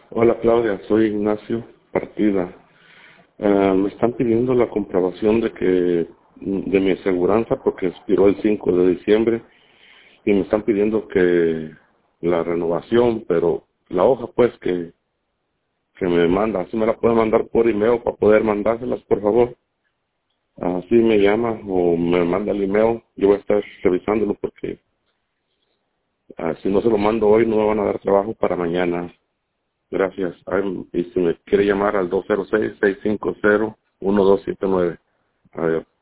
Hola Claudia, soy Ignacio Partida. Me están pidiendo la comprobación de mi aseguranza porque expiró el 5 de diciembre y me están pidiendo que la renovación, pero la hoja pues que me manda, si me la pueden mandar por email para poder mandárselas por favor. Así me llama o me manda el email, yo voy a estar revisándolo porque si no se lo mando hoy no me van a dar trabajo para mañana. Gracias. Y si me quiere llamar al 206-650-1279. Adiós.